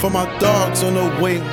for my dogs on the wing.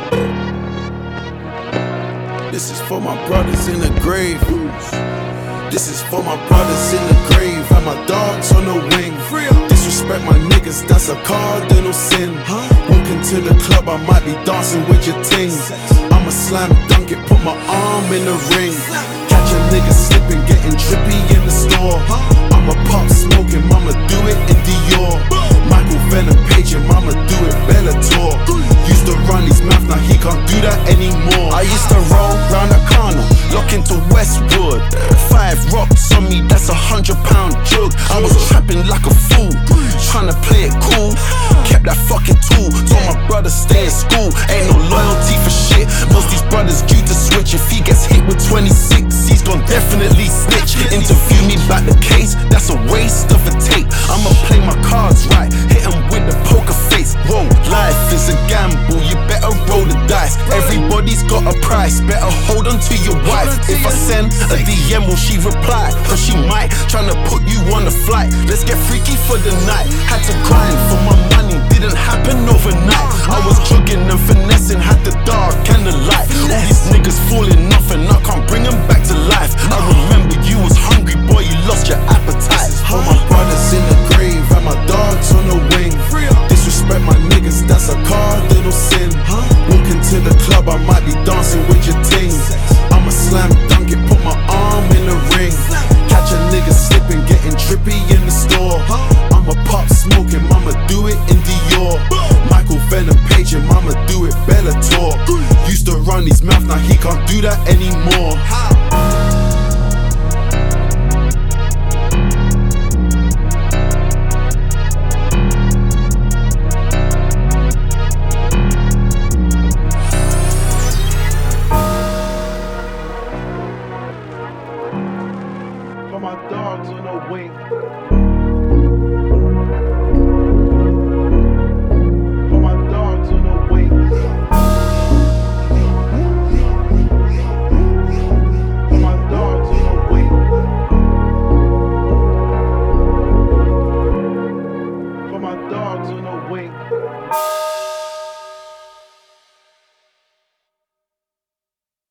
This is for my brothers in the grave. This is for my brothers in the grave and my dogs on the wing. Disrespect my niggas, that's a cardinal sin. Walk into the club, I might be dancing with your ting. I'ma slam dunk it, put my arm in the ring. Catch a nigga slipping, getting trippy in the store. I'ma pop smoking, mama do it in Dior. Michael Venom paging, mama do it Bellator. Used to run his mouth, now he can't do that anymore. I used to roll round a corner, lock into Westwood. 5 rocks on me, that's £100 jug. I was trapping like a fool, tryna play it cool. Kept that fucking tool, told my brother stay in school. Ain't no loyalty for shit, most these brothers due to switch. If he gets hit with 26, he's gon' definitely snitch. Interview me about the case, that's a waste of a tape. I'ma play my cards right, hit him with the poker face. Whoa, life is a gamble, you better roll the dice. Everybody's got a price, better hold on to your wife. If I send a DM, will she reply? Cause she might, tryna put you on the flight. Let's get freaky for the night. Had to grind for my money, didn't happen overnight. I was drugging and finessing, had the dark and the light. All these niggas falling off and I can't bring them back to life. I remember you was hungry, boy, you lost your appetite. For my brothers in the grave and my dogs on the wing. Disrespect my niggas, that's a cardinal sin. Walk into the club, I might be dancing with your ting. I'ma slam dunk it, put my arm in the ring. Catch a nigga slipping, getting trippy in the store. I'ma pop smoking, mama do it in Dior. Michael Venom paging, mama do it Bellator. Used to run his mouth, now he can't do that anymore.